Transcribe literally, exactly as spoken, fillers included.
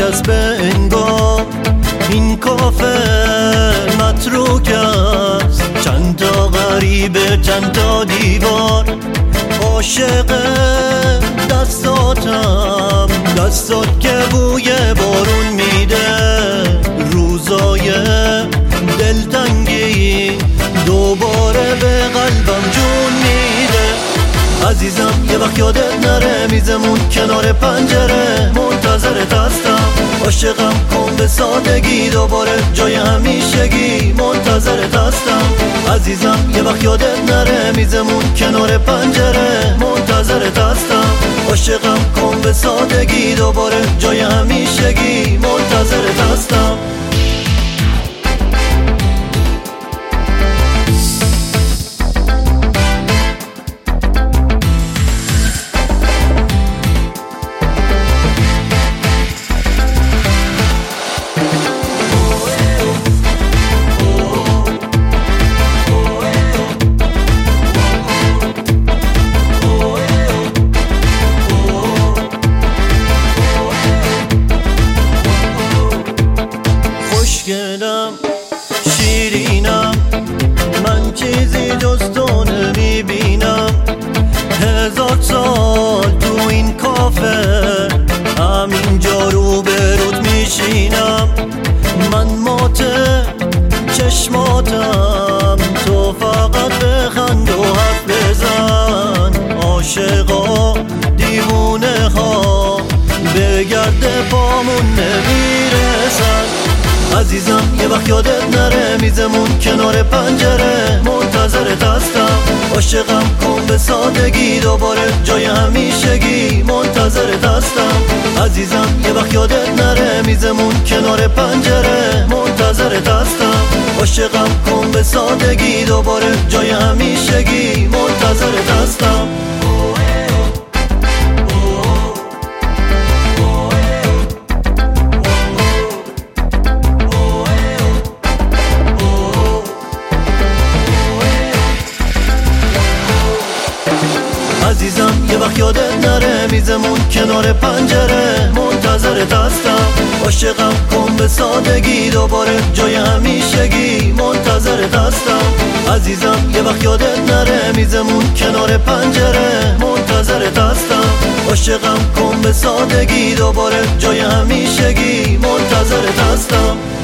کس به انگار این کافه متروک است، چند تا غریبه چند تا دیوار. عاشق دستاتم، دستات که بوی بارون میده، روزای دلتنگی دوباره به قلبم جون میده. عزیزم یه وقت یادت نره، میزمون کنار پنجره منتظرت هستم. عاشقم کن به سادگی دوباره جای همیشگی منتظرت هستم. عزیزم یه وقت یادت نره، میزمون کنار پنجره منتظرت هستم. عاشقم کن به سادگی دوباره جای همیشگی منتظرت هستم. خوشگلم شیرینم، من چیزی جز تو نمیبینم. هزار سال تو این کافه همینجا رو به رود میشینم. من مات چشماتم، تو فقط بخند و حرف بزن. عاشقا دیوونه ها به گرد پامون نمیرسن. عزیزم یه وقت یادت نره، میزمون کنار پنجره منتظرت هستم. عاشقم کن به سادگی دوباره جای همیشگی منتظرت هستم. عزیزم یه وقت یادت نره، میزمون کنار پنجره منتظرت هستم. عاشقم کن به سادگی دوباره جای همیشگی منتظرت هستم. عزیزم یه وقت یادت نره، میزمون کنار پنجره منتظرت هستم. عاشقم کن به سادگی دوباره جای همیشگی منتظرت هستم. عزیزم یه وقت یادت نره، میزمون کنار پنجره منتظرت هستم. عاشقم کن به سادگی دوباره جای همیشگی منتظرت هستم.